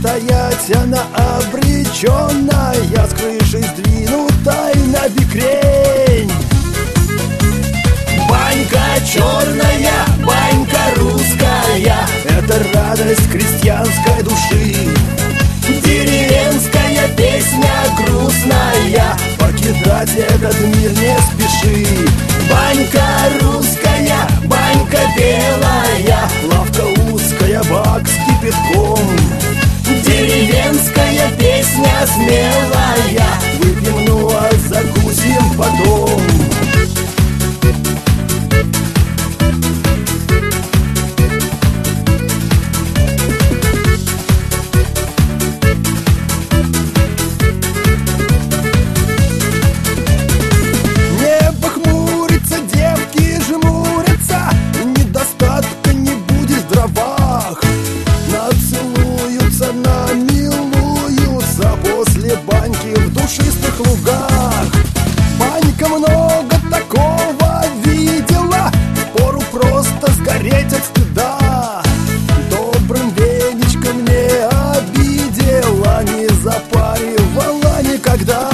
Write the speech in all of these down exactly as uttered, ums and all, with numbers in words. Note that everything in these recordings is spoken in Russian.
стоять она обреченная, с крыши сдвинутой на бикрень. Банька черная, банька русская, это радость крестьянской души. Деревенская песня грустная, покидать этот мир не спеши. Банька русская, банька белая, лавка узкая, бак с кипятком. Деревенская песня смелая, выпьем, ну а закусим потом. Баньки в душистых лугах. Банька много такого видела, впору просто сгореть от стыда. Добрым веничком не обидела, не запаривала никогда.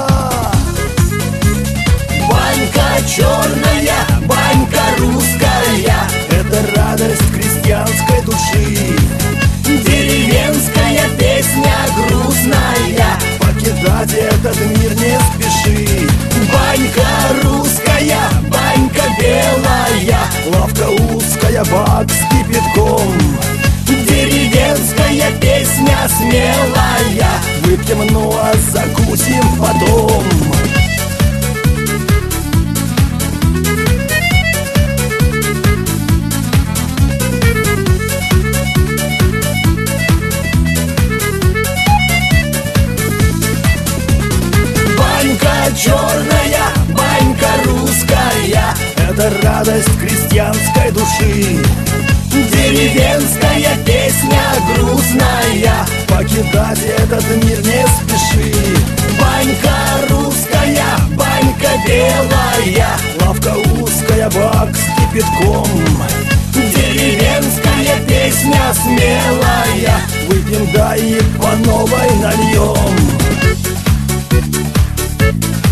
Банька черная, банька русская, это радость крестьянской души. Деревенская песня грустная, покидать этот мир не спеши. Банька русская, банька белая, лавка узкая, бак с кипятком. Деревенская песня смелая, выпьем, ну а закусим потом. Черная, банька русская, это радость крестьянской души. Деревенская песня грустная, покидать этот мир не спеши. Банька русская, банька белая, лавка узкая, бак с кипятком. Деревенская песня смелая, выпьем, да и по новой нальем.